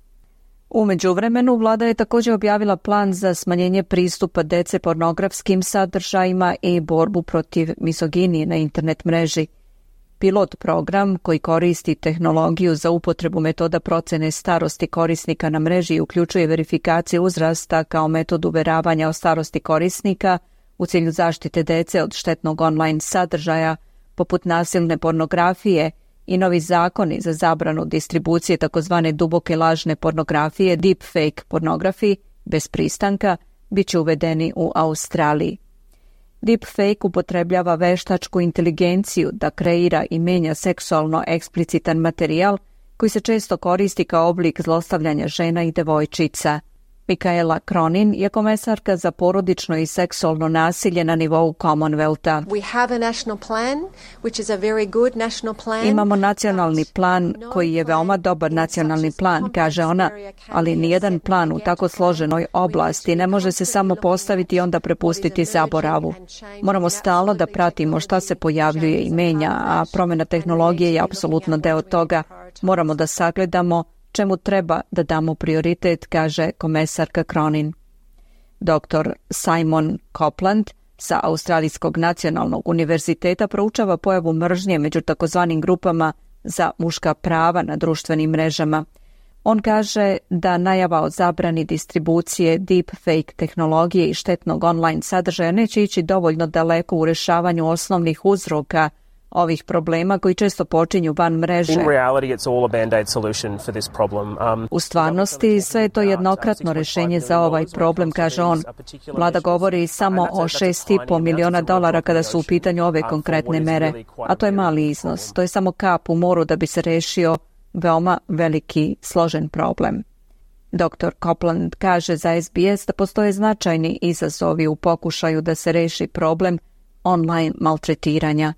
U međuvremenu, vlada je također objavila plan za smanjenje pristupa dece pornografskim sadržajima i borbu protiv misoginije na internet mreži. Pilot program koji koristi tehnologiju za upotrebu metoda procene starosti korisnika na mreži i uključuje verifikaciju uzrasta kao metod uveravanja o starosti korisnika u cilju zaštite dece od štetnog online sadržaja, poput nasilne pornografije i novi zakoni za zabranu distribucije takozvane duboke lažne pornografije, deepfake pornografiji, bez pristanka, bit će uvedeni u Australiji. Deepfake upotrebljava veštačku inteligenciju da kreira i menja seksualno eksplicitan materijal koji se često koristi kao oblik zlostavljanja žena i devojčica. Michaela Cronin je komesarka za porodično i seksualno nasilje na nivou Commonwealtha. We have a national plan, which is a very good national plan. Imamo nacionalni plan koji je veoma dobar nacionalni plan, kaže ona, ali nijedan plan u tako složenoj oblasti ne može se samo postaviti i onda prepustiti zaboravu. Moramo stalno da pratimo šta se pojavljuje i menja, a promjena tehnologije je apsolutno deo toga. Moramo da sagledamo čemu treba da damo prioritet, kaže komesarka Cronin. doktor Simon Copland sa Australijskog nacionalnog univerziteta proučava pojavu mržnje među takozvanim grupama za muška prava na društvenim mrežama. On kaže da najava o zabrani distribucije deepfake tehnologije i štetnog online sadržaja neće ići dovoljno daleko u rešavanju osnovnih uzroka ovih problema koji često počinju van mreže. U stvarnosti sve je to jednokratno rešenje za ovaj problem, kaže on. Vlada govori samo o šest i po miliona dolara kada su u pitanju ove konkretne mere, a to je mali iznos. To je samo kap u moru da bi se rešio veoma veliki, složen problem. doktor Copland kaže za S B S da postoje značajni izazovi u pokušaju da se reši problem online maltretiranja.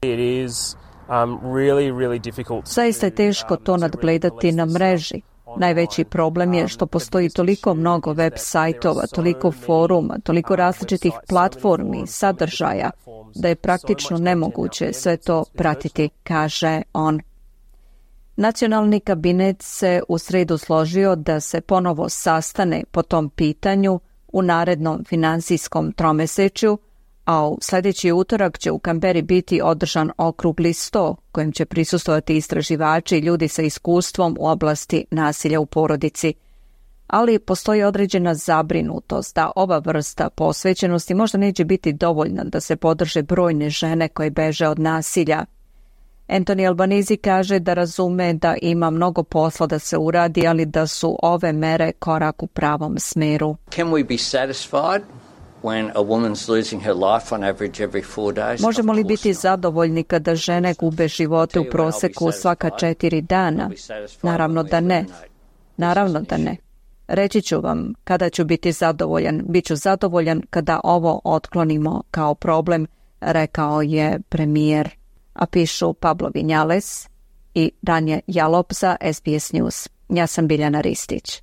Zaista je teško to nadgledati na mreži. Najveći problem je što postoji toliko mnogo web sajtova, toliko foruma, toliko različitih platformi, sadržaja, da je praktično nemoguće sve to pratiti, kaže on. Nacionalni kabinet se u sredu složio da se ponovo sastane po tom pitanju u narednom finansijskom tromesečju, a u sljedeći utorak će u Kamberi biti održan okrugli sto kojem će prisustvovati istraživači i ljudi sa iskustvom u oblasti nasilja u porodici. Ali postoji određena zabrinutost da ova vrsta posvećenosti možda neće biti dovoljna da se podrže brojne žene koje beže od nasilja. Anthony Albanese kaže da razume da ima mnogo posla da se uradi, ali da su ove mere korak u pravom smeru. Can we be satisfied? When a woman's losing her life on average every four days. Možemo li biti zadovoljni kada žene gube živote u proseku svaka četiri dana? Naravno da ne. Naravno da ne. Reći ću vam kada ću biti zadovoljan. Biću zadovoljan kada ovo otklonimo kao problem, rekao je premijer. A pišu Pablo Vinjales i Danje Jalop za S B S News. Ja sam Biljana Ristić.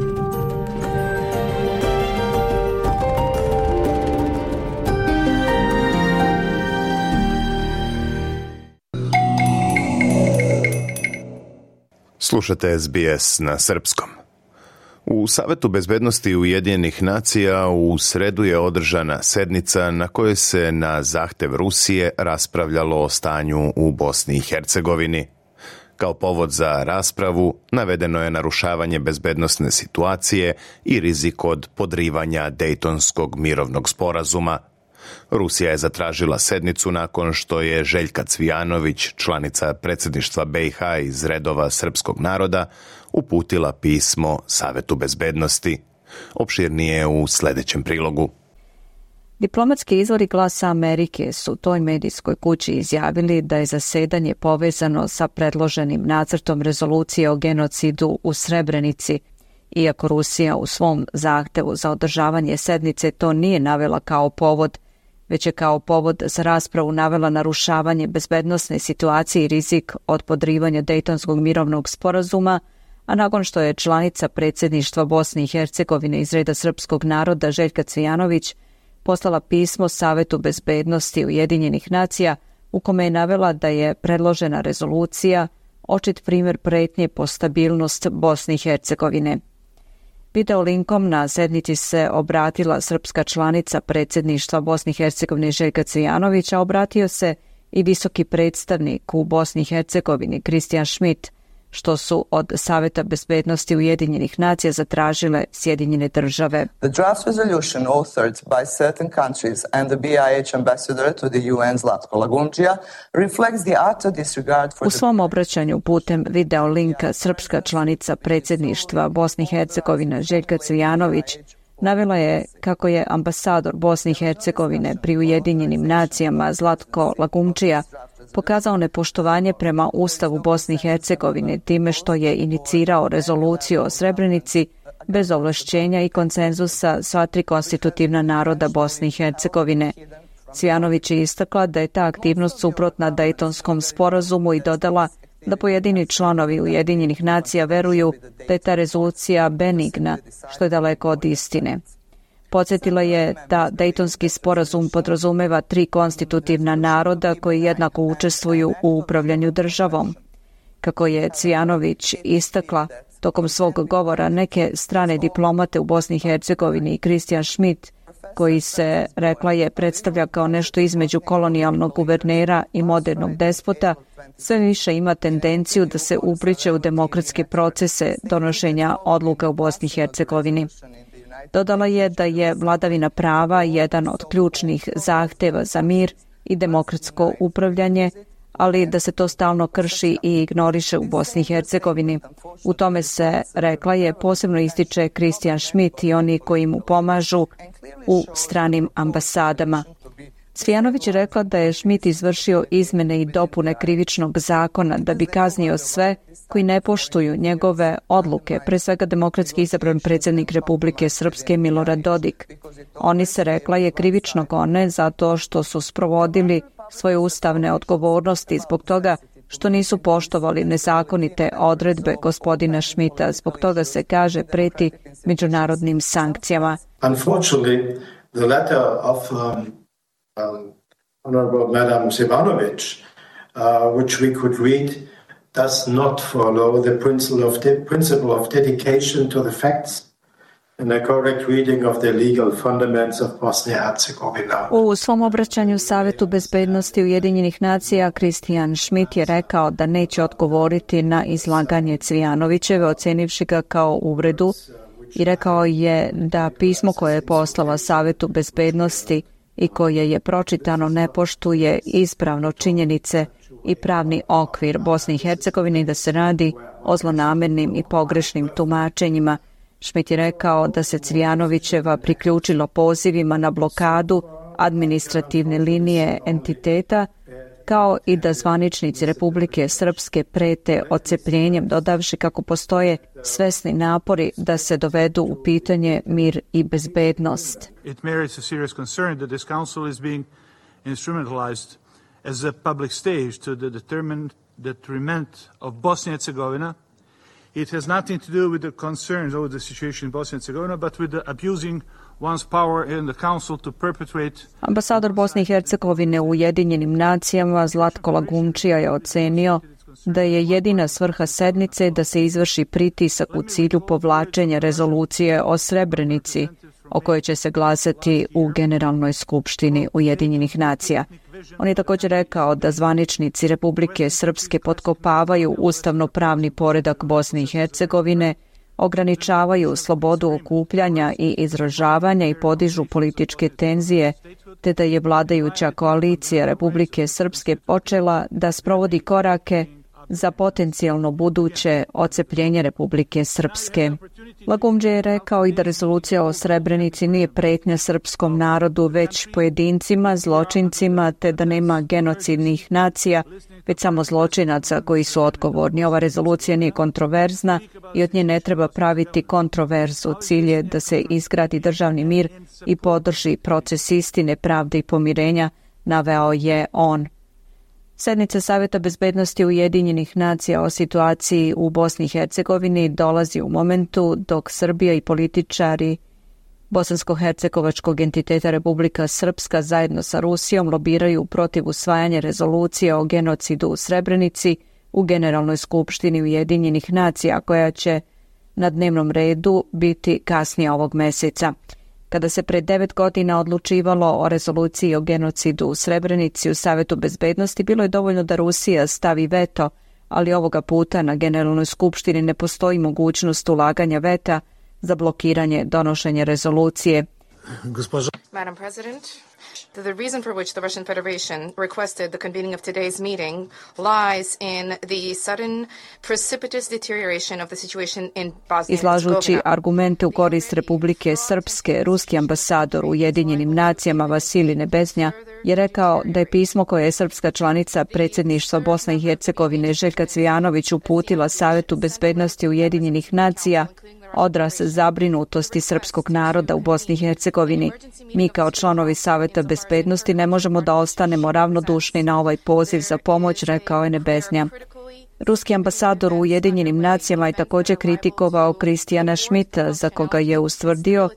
Slušate S B S na srpskom. U Savetu bezbednosti Ujedinjenih nacija u sredu je održana sednica na kojoj se na zahtev Rusije raspravljalo o stanju u Bosni i Hercegovini. Kao povod za raspravu navedeno je narušavanje bezbednosne situacije i rizik od podrivanja Dejtonskog mirovnog sporazuma. Rusija je zatražila sednicu nakon što je Željka Cvijanović, članica predsjedništva B i H iz redova srpskog naroda, uputila pismo Savetu bezbednosti. Opširnije u sljedećem prilogu. Diplomatski izvori Glasa Amerike su toj medijskoj kući izjavili da je zasedanje povezano sa predloženim nacrtom rezolucije o genocidu u Srebrenici, iako Rusija u svom zahtevu za održavanje sednice to nije navela kao povod, već je kao povod za raspravu navela narušavanje bezbednosne situacije i rizik od podrivanja Dejtonskog mirovnog sporazuma, a nakon što je članica predsjedništva Bosne i Hercegovine iz reda srpskog naroda Željka Cvijanović poslala pismo Savetu bezbednosti Ujedinjenih nacija u kome je navela da je predložena rezolucija očit primjer pretnje po stabilnost Bosne i Hercegovine. Video linkom na sednici se obratila srpska članica predsjedništva Bosne i Hercegovine Željka Cvijanovića, obratio se i visoki predstavnik u Bosni i Hercegovini Christian Schmidt, što su od Saveta bezbednosti Ujedinjenih nacija zatražile Sjedinjene države. The draft resolution authored by certain countries and the B I H ambassador to the U N Zlatko Lagumdžija reflects the utter disregard for U svom obraćanju putem video linka srpska članica predsjedništva Bosne i Hercegovine Željka Cvijanović navela je kako je ambasador Bosne i Hercegovine pri Ujedinjenim nacijama Zlatko Lagumdžija pokazao nepoštovanje prema Ustavu Bosne i Hercegovine time što je inicirao rezoluciju o Srebrenici bez ovlašćenja i konsenzusa sva tri konstitutivna naroda Bosne i Hercegovine. Cvijanović je istakla da je ta aktivnost suprotna Dejtonskom sporazumu i dodala da pojedini članovi Ujedinjenih nacija veruju da je ta rezolucija benigna, što je daleko od istine. Podsjetila je da Dejtonski sporazum podrazumeva tri konstitutivna naroda koji jednako učestvuju u upravljanju državom. Kako je Cvijanović istakla tokom svog govora, neke strane diplomate u Bosni i Hercegovini i Christian Schmidt, koji se, rekla je, predstavlja kao nešto između kolonijalnog guvernera i modernog despota, sve više ima tendenciju da se upliće u demokratske procese donošenja odluka u Bosni i Hercegovini. Dodala je da je vladavina prava jedan od ključnih zahteva za mir i demokratsko upravljanje, ali da se to stalno krši i ignoriše u Bosni i Hercegovini. U tome se, rekla je, posebno ističe Christian Schmidt i oni koji mu pomažu u stranim ambasadama. Cvijanović je rekla da je Schmidt izvršio izmene i dopune krivičnog zakona da bi kaznio sve koji ne poštuju njegove odluke, pre svega demokratski izabran predsjednik Republike Srpske Milorad Dodik. Oni se, rekla je, krivično gone zato što su sprovodili svoje ustavne odgovornosti zbog toga što nisu poštovali nezakonite odredbe gospodina Schmidta. Zbog toga se, kaže, preti međunarodnim sankcijama. Unfortunately, the letter of um, um, Honorable Madam Sevanović, uh, which we could read, does not follow the principle of, de- principle of dedication to the facts and a correct reading of the legal fundamentals of Bosnia and Herzegovina. U svom obraćanju Savetu bezbednosti Ujedinjenih nacija Christian Schmidt je rekao da neće odgovoriti na izlaganje Cvijanovićeve, ocenivši ga kao uvredu, i rekao je da pismo koje je poslala Savetu bezbednosti i koje je pročitano ne poštuje ispravno činjenice i pravni okvir Bosne i Hercegovine i da se radi o zlonamernim i pogrešnim tumačenjima. Schmidt je rekao da se Cvijanovićeva priključilo pozivima na blokadu administrativne linije entiteta, kao i da zvaničnici Republike Srpske prete odcepljenjem, dodavši kako postoje svesni napori da se dovedu u pitanje mir i bezbednost. It merits a serious concern that this council is being instrumentalized as a public stage to the determined detriment of Bosnia and Herzegovina. It has nothing to do with the concerns over the situation in Bosnia and Herzegovina, but with the abusing one's power in the council to perpetuate. Ambasador Bosne i Hercegovine u Ujedinjenim nacijama Zlatko Lagumdžija je ocenio da je jedina svrha sednice da se izvrši pritisak u cilju povlačenja rezolucije o Srebrenici, o kojoj će se glasati u Generalnoj skupštini Ujedinjenih nacija. On je također rekao da zvaničnici Republike Srpske potkopavaju ustavno-pravni poredak Bosne i Hercegovine, ograničavaju slobodu okupljanja i izražavanja i podižu političke tenzije, te da je vladajuća koalicija Republike Srpske počela da sprovodi korake za potencijalno buduće odcepljenje Republike Srpske. Lagumdžija je rekao i da rezolucija o Srebrenici nije pretnja srpskom narodu, već pojedincima, zločincima, te da nema genocidnih nacija, već samo zločinaca koji su odgovorni. Ova rezolucija nije kontroverzna i od nje ne treba praviti kontroverzu. Cilj je da se izgradi državni mir i podrži proces istine, pravde i pomirenja, naveo je on. Sednica Saveta bezbednosti Ujedinjenih nacija o situaciji u Bosni i Hercegovini dolazi u momentu dok Srbija i političari Bosansko-hercegovačkog entiteta Republika Srpska zajedno sa Rusijom lobiraju protiv usvajanja rezolucije o genocidu u Srebrenici u Generalnoj skupštini Ujedinjenih nacija, koja će na dnevnom redu biti kasnije ovog meseca. Kada se pred devet godina odlučivalo o rezoluciji o genocidu u Srebrenici u Savetu bezbednosti, bilo je dovoljno da Rusija stavi veto, ali ovoga puta na Generalnoj skupštini ne postoji mogućnost ulaganja veta za blokiranje donošenja rezolucije. Madam President, the reason for which the Russian Federation requested the convening of today's meeting lies in the sudden precipitous deterioration of the situation in Bosnia and Izlažući Herzegovina. argumente u korist Republike Srpske, ruski ambasador u Ujedinjenim nacijama Vasilij Nebeznja je rekao da je pismo koje je srpska članica predsjedništva Bosne i Hercegovine Željka Cvijanović uputila Savetu bezbednosti Ujedinjenih nacija odraz zabrinutosti srpskog naroda u Bosni i Hercegovini. Mi kao članovi Saveta bezbednosti ne možemo da ostanemo ravnodušni na ovaj poziv za pomoć, rekao je Nebeznja. Ruski ambasador u Ujedinjenim nacijama je također kritikovao Kristijana Schmidta, za koga je ustvrdio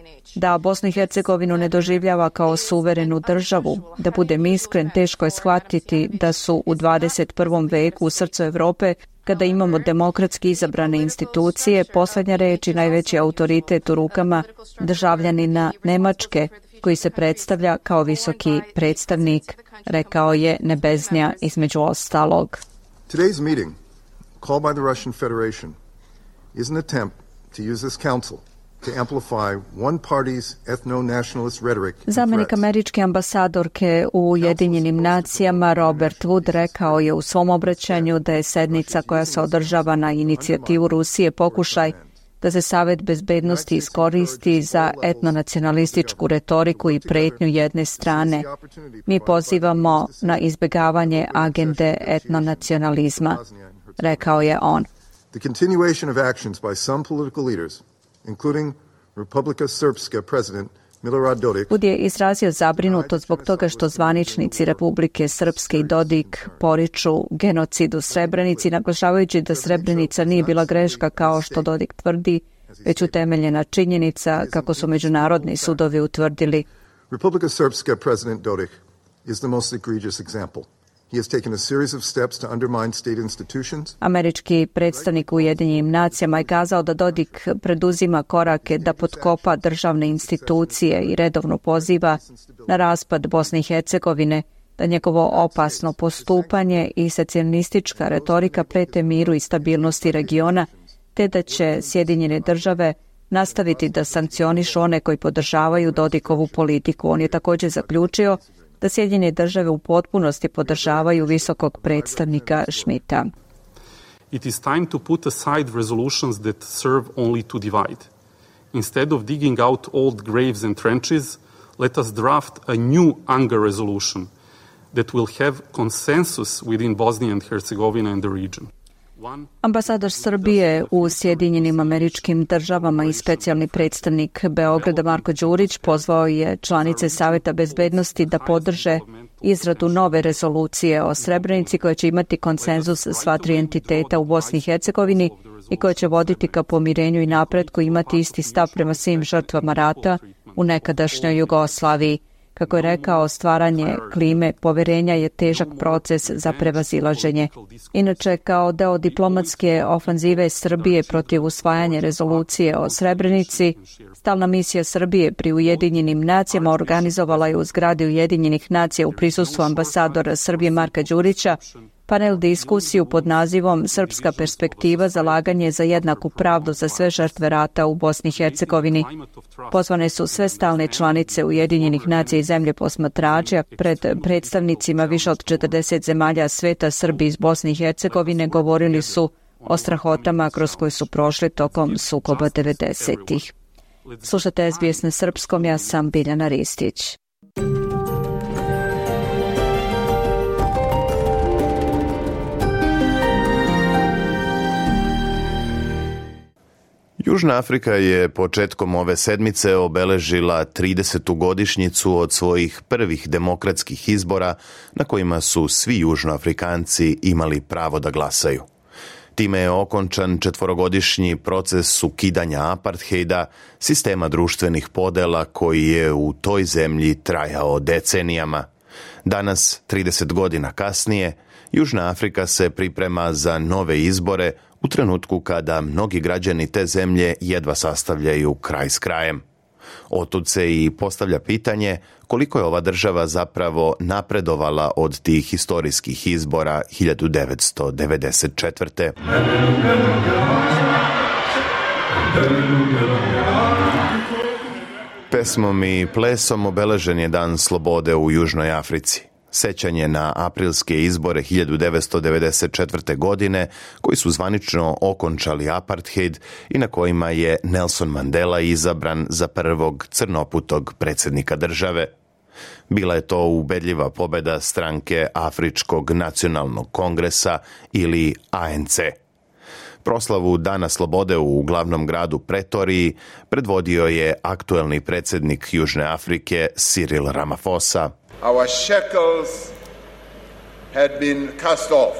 da Bosnu i Hercegovinu ne doživljava kao suverenu državu. Da budem iskren, teško je shvatiti da su u dvadeset prvom veku u srcu Evrope, kada imamo demokratski izabrane institucije, posljednja reč i najveći autoritet u rukama državljanina Nemačke, koji se predstavlja kao visoki predstavnik, rekao je Nebeznja između ostalog. Today's meeting, called by the Russian Federation, is an attempt to use this council to amplify one party's ethno-nationalist rhetoric. Zamjenik američke ambasadorke u Ujedinjenim nacijama Robert Wood rekao je u svom obraćanju da je sednica koja se održava na inicijativu Rusije pokušaj da se Savet bezbednosti iskoristi za etnonacionalističku retoriku i pretnju jedne strane. Mi pozivamo na izbjegavanje agende etnonacionalizma, rekao je on. The continuation of actions by some political leaders, including Republika Srpska president Milorad Dodik. Wood je izrazio zabrinutost zbog toga što zvaničnici Republike Srpske i Dodik poriču genocid u Srebrenici, naglašavajući da Srebrenica nije bila greška kao što Dodik tvrdi, već utemeljena činjenica kako su međunarodni sudovi utvrdili. Republika Srpska president Dodik is the most egregious example. He has taken a series of steps to undermine state institutions. Američki predstavnik u Ujedinjenim nacijama je kazao da Dodik preduzima korake da potkopa državne institucije i redovno poziva na raspad Bosne i Hercegovine, da njegovo opasno postupanje i secesionistička retorika prete miru i stabilnosti regiona, te da će Sjedinjene države nastaviti da sankcionišu one koji podržavaju Dodikovu politiku. On je također zaključio da Sjedinjene države u potpunosti podržavaju visokog predstavnika Schmidta. It is time to put aside resolutions that serve only to divide. Instead of digging out old graves and trenches, let us draft a new anger resolution that will have consensus within Bosnia and Herzegovina and the region. Ambasador Srbije u Sjedinjenim američkim državama i specijalni predstavnik Beograda Marko Đurić pozvao je članice Saveta bezbednosti da podrže izradu nove rezolucije o Srebrenici koja će imati konsenzus sva tri entiteta u Bosni i Hercegovini i koja će voditi ka pomirenju i napretku i imati isti stav prema svim žrtvama rata u nekadašnjoj Jugoslaviji. Kako je rekao, stvaranje klime poverenja je težak proces za prevazilaženje. Inače, kao deo diplomatske ofanzive Srbije protiv usvajanja rezolucije o Srebrenici, stalna misija Srbije pri Ujedinjenim nacijama organizovala je u zgradi Ujedinjenih nacija u prisustvu ambasadora Srbije Marka Đurića panel diskusiju pod nazivom Srpska perspektiva, zalaganje za jednaku pravdu za sve žrtve rata u Bosni i Hercegovini. Pozvane su sve stalne članice Ujedinjenih nacija i zemlje posmatrača. Pred predstavnicima više od četrdeset zemalja sveta Srbi iz Bosne i Hercegovine govorili su o strahotama kroz koje su prošli tokom sukoba devedesetih. Slušate S B S na srpskom, ja sam Biljana Ristić. Južna Afrika je početkom ove sedmice obeležila tridesetu godišnjicu od svojih prvih demokratskih izbora na kojima su svi Južnoafrikanci imali pravo da glasaju. Time je okončan četvorogodišnji proces ukidanja apartheida, sistema društvenih podela koji je u toj zemlji trajao decenijama. Danas, trideset godina kasnije, Južna Afrika se priprema za nove izbore u trenutku kada mnogi građani te zemlje jedva sastavljaju kraj s krajem. Otud se i postavlja pitanje koliko je ova država zapravo napredovala od tih historijskih izbora hiljadu devetsto devedeset četvrte. Pesmom i plesom obeležen je Dan slobode u Južnoj Africi. Sećanje na aprilske izbore hiljadu devetsto devedeset četvrte. godine, koji su zvanično okončali apartheid i na kojima je Nelson Mandela izabran za prvog crnoputog predsjednika države. Bila je to ubedljiva pobjeda stranke Afričkog nacionalnog kongresa ili A N C. Proslavu Dana slobode u glavnom gradu Pretoriji predvodio je aktuelni predsjednik Južne Afrike Cyril Ramaphosa. Our shackles had been cast off.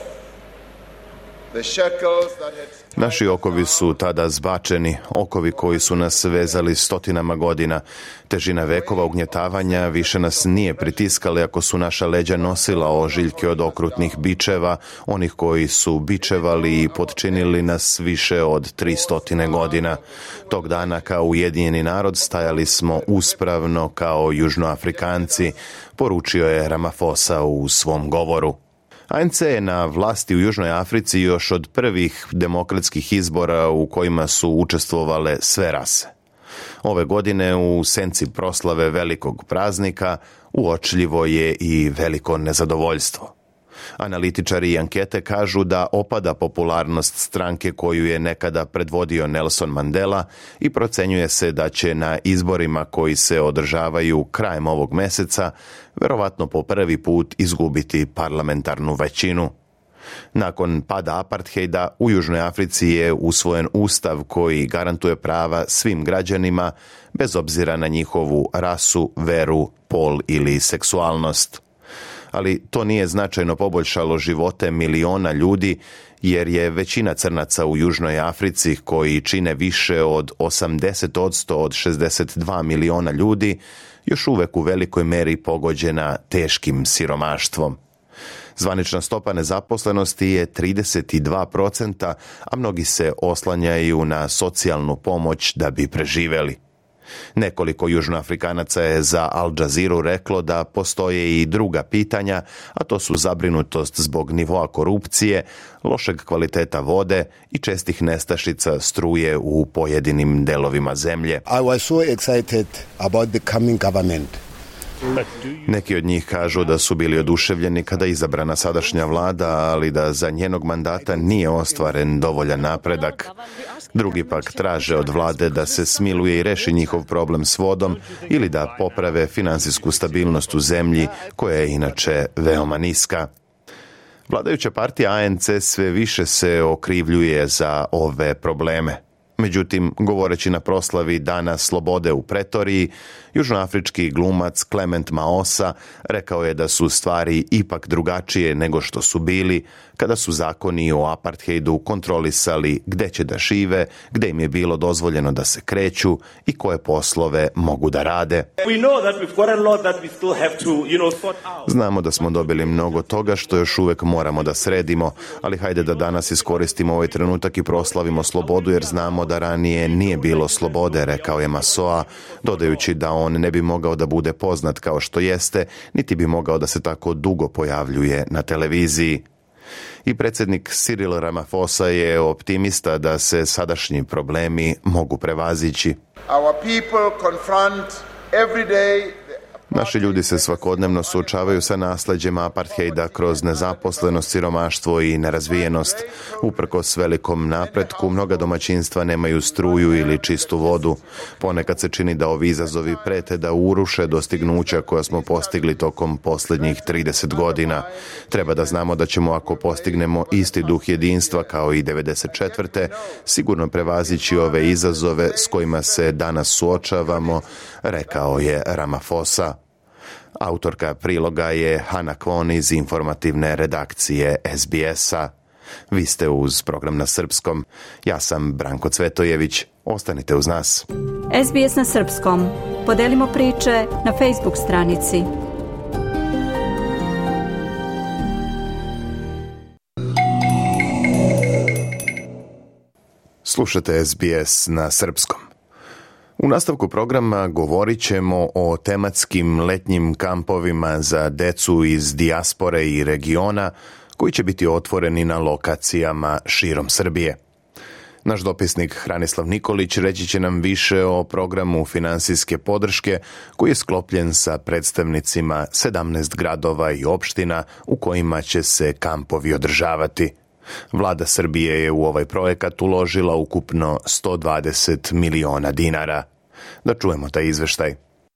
The shackles that had... Naši okovi su tada zbačeni, okovi koji su nas vezali stotinama godina. Težina vekova ugnjetavanja više nas nije pritiskali ako su naša leđa nosila ožiljke od okrutnih bičeva, onih koji su bičevali i potčinili nas više od tristotine godina. Tog dana kao ujedinjeni narod stajali smo uspravno kao Južnoafrikanci, poručio je Ramaphosa u svom govoru. A N C je na vlasti u Južnoj Africi još od prvih demokratskih izbora u kojima su učestvovale sve rase. Ove godine u senci proslave velikog praznika uočljivo je i veliko nezadovoljstvo. Analitičari i ankete kažu da opada popularnost stranke koju je nekada predvodio Nelson Mandela i procenjuje se da će na izborima koji se održavaju krajem ovog meseca verovatno po prvi put izgubiti parlamentarnu većinu. Nakon pada apartheida u Južnoj Africi je usvojen ustav koji garantuje prava svim građanima bez obzira na njihovu rasu, veru, pol ili seksualnost. Ali to nije značajno poboljšalo živote miliona ljudi, jer je većina crnaca u Južnoj Africi, koji čine više od osamdeset posto od šezdeset dva miliona ljudi, još uvek u velikoj meri pogođena teškim siromaštvom. Zvanična stopa nezaposlenosti je trideset dva posto, a mnogi se oslanjaju na socijalnu pomoć da bi preživeli. Nekoliko Južnoafrikanaca je za Al Jazeera reklo da postoje i druga pitanja, a to su zabrinutost zbog nivoa korupcije, lošeg kvaliteta vode i čestih nestašica struje u pojedinim delovima zemlje. I was so excited about the coming government. Neki od njih kažu da su bili oduševljeni kada je izabrana sadašnja vlada, ali da za njenog mandata nije ostvaren dovoljan napredak. Drugi pak traže od vlade da se smiluje i reši njihov problem s vodom ili da poprave finansijsku stabilnost u zemlji koja je inače veoma niska. Vladajuća partija A N C sve više se okrivljuje za ove probleme. Međutim, govoreći na proslavi Dana slobode u Pretoriji, južnoafrički glumac Clement Maosa rekao je da su stvari ipak drugačije nego što su bili kada su zakoni o apartheidu kontrolisali gde će da žive, gde im je bilo dozvoljeno da se kreću i koje poslove mogu da rade. Znamo da smo dobili mnogo toga što još uvek moramo da sredimo, ali hajde da danas iskoristimo ovaj trenutak i proslavimo slobodu, jer znamo da ranije nije bilo slobode, rekao je Masoa, dodajući da on ne bi mogao da bude poznat kao što jeste, niti bi mogao da se tako dugo pojavljuje na televiziji. I predsjednik Cyril Ramaphosa je optimista da se sadašnji problemi mogu prevazići. Our people confront every day. Naši ljudi se svakodnevno suočavaju sa nasleđem apartheida kroz nezaposlenost, siromaštvo i nerazvijenost. Uprkos velikom napretku, mnoga domaćinstva nemaju struju ili čistu vodu. Ponekad se čini da ovi izazovi prete da uruše dostignuća koja smo postigli tokom posljednjih trideset godina. Treba da znamo da ćemo, ako postignemo isti duh jedinstva kao i devedeset četvrte. sigurno prevazići ove izazove s kojima se danas suočavamo, rekao je Ramaphosa. Autorka priloga je Hana Kwon iz informativne redakcije S B S-a. Vi ste uz program na srpskom. Ja sam Branko Cvetojević. Ostanite uz nas. S B S na srpskom. Podelimo priče na Facebook stranici. Slušate S B S na srpskom. U nastavku programa govorit ćemo o tematskim letnjim kampovima za decu iz dijaspore i regiona koji će biti otvoreni na lokacijama širom Srbije. Naš dopisnik Hranislav Nikolić reći će nam više o programu finansijske podrške koji je sklopljen sa predstavnicima sedamnaest gradova i opština u kojima će se kampovi održavati. Vlada Srbije je u ovaj projekat uložila ukupno sto dvadeset miliona dinara. Da čujemo taj izveštaj.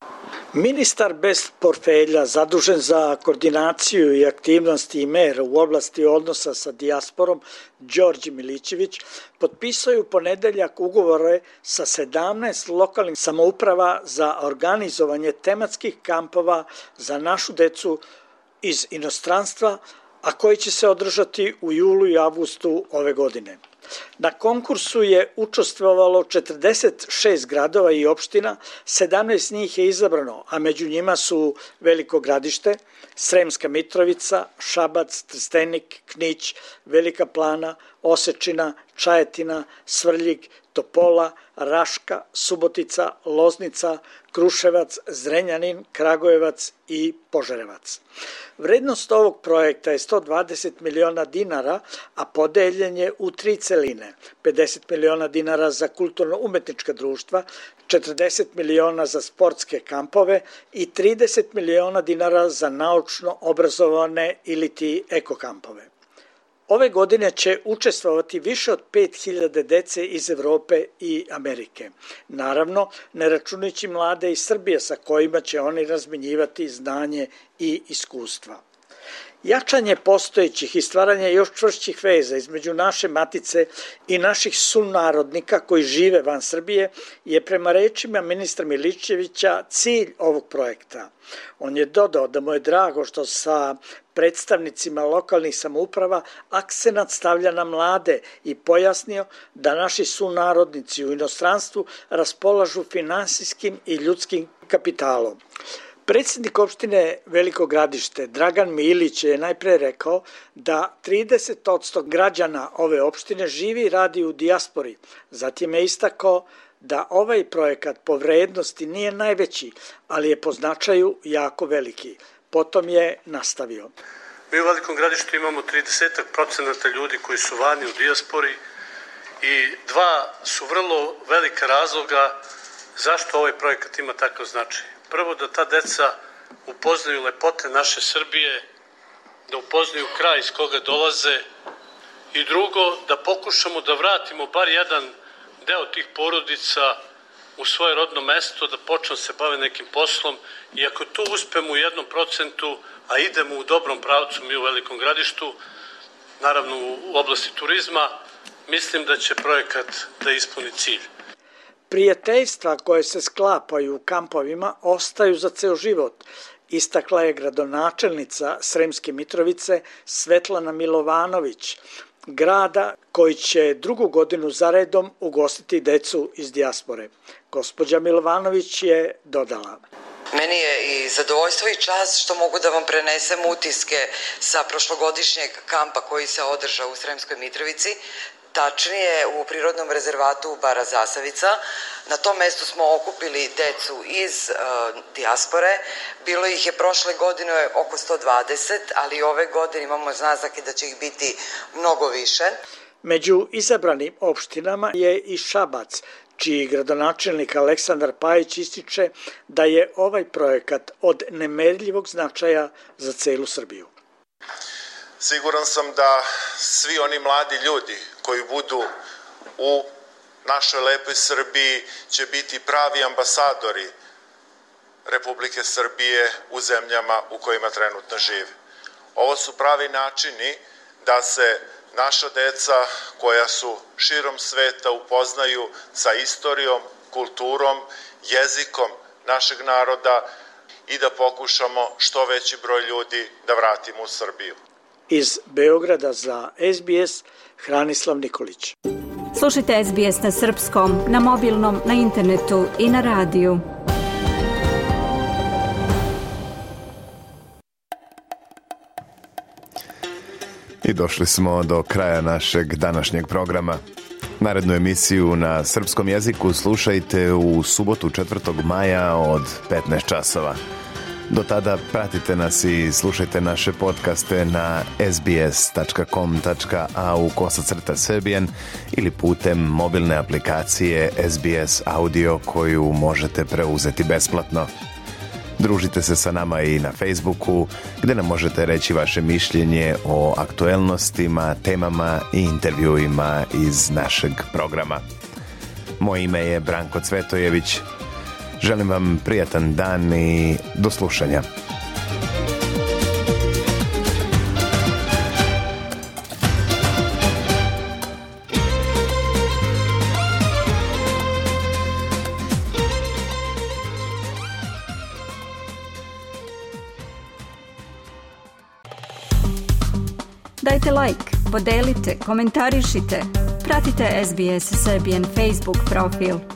Ministar bez portfelja zadužen za koordinaciju i aktivnosti i mera u oblasti odnosa sa dijasporom Đorđe Milićević potpisao je u ponedeljak ugovore sa sedamnaest lokalnih samouprava za organizovanje tematskih kampova za našu decu iz inostranstva, a koji će se održati u julu i avgustu ove godine. Na konkursu je učestvovalo četrdeset šest gradova i opština, sedamnaest njih je izabrano, a među njima su Veliko Gradište, Sremska Mitrovica, Šabac, Trstenik, Knić, Velika Plana, Osečina, Čajetina, Svrljig, Topola, Raška, Subotica, Loznica, Kruševac, Zrenjanin, Kragujevac i Požarevac. Vrednost ovog projekta je sto dvadeset miliona dinara, a podeljen je u tri celine. pedeset miliona dinara za kulturno-umetnička društva, četrdeset miliona za sportske kampove i trideset miliona dinara za naučno obrazovane ili ti ekokampove. Ove godine će učestvovati više od pet hiljada dece iz Evrope i Amerike. Naravno, ne računajući mlade iz Srbije sa kojima će oni razmenjivati znanje i iskustva. Jačanje postojećih i stvaranje još čvršćih veza između naše matice i naših sunarodnika koji žive van Srbije je prema rečima ministra Milićevića cilj ovog projekta. On je dodao da mu je drago što sa predstavnicima lokalnih samouprava akcenat stavlja na mlade i pojasnio da naši sunarodnici u inostranstvu raspolažu finansijskim i ljudskim kapitalom. Predsjednik opštine Veliko Gradište Dragan Milić je najpre rekao da trideset posto građana ove opštine živi i radi u dijaspori. Zatim je istakao da ovaj projekat po vrednosti nije najveći, ali je po značaju jako veliki. Potom je nastavio. Mi u Velikom Gradištu imamo trideset procenata ljudi koji su vani u dijaspori i dva su vrlo velika razloga zašto ovaj projekat ima takav značaj. Prvo, da ta deca upoznaju lepote naše Srbije, da upoznaju kraj iz koga dolaze i drugo, da pokušamo da vratimo bar jedan deo tih porodica u svoje rodno mesto, da počnu se bave nekim poslom i ako to uspemo u jednom procentu, a idemo u dobrom pravcu mi u Velikom Gradištu, naravno u oblasti turizma, mislim da će projekat da ispuni cilj. Prijateljstva koje se sklapaju u kampovima ostaju za ceo život, istakla je gradonačelnica Sremske Mitrovice Svetlana Milovanović, grada koji će drugu godinu zaredom ugostiti decu iz dijaspore. Gospođa Milovanović je dodala. Meni je i zadovoljstvo i čast što mogu da vam prenesem utiske sa prošlogodišnjeg kampa koji se održao u Sremskoj Mitrovici, tačnije u prirodnom rezervatu Bara Zasavica. Na tom mestu smo okupili decu iz uh, dijaspore. Bilo ih je prošle godine oko sto dvadeset, ali ove godine imamo naznake da će ih biti mnogo više. Među izabranim opštinama je i Šabac, čiji gradonačelnik Aleksandar Pajić ističe da je ovaj projekat od nemerljivog značaja za celu Srbiju. Siguran sam da svi oni mladi ljudi koji budu u našoj lepoj Srbiji će biti pravi ambasadori Republike Srbije u zemljama u kojima trenutno žive. Ovo su pravi načini da se naša deca koja su širom sveta upoznaju sa istorijom, kulturom, jezikom našeg naroda i da pokušamo što veći broj ljudi da vratimo u Srbiju. Iz Beograda za S B S, Hranislav Nikolić. Slušajte S B S na srpskom, na mobilnom, na internetu i na radiju. I došli smo do kraja našeg današnjeg programa. Narednu emisiju na srpskom jeziku slušajte u subotu četvrtog maja od petnaest časova. Do tada pratite nas i slušajte naše podcaste na sbs tačka com tačka a u kosacrta Serbian ili putem mobilne aplikacije S B S Audio koju možete preuzeti besplatno. Družite se sa nama i na Facebooku, gde nam možete reći vaše mišljenje o aktuelnostima, temama i intervjuima iz našeg programa. Moje ime je Branko Cvetojević. Želim vam prijatan dan i do slušanja. Dajte like, podelite, komentarišite. Pratite S B S Serbian Facebook profil.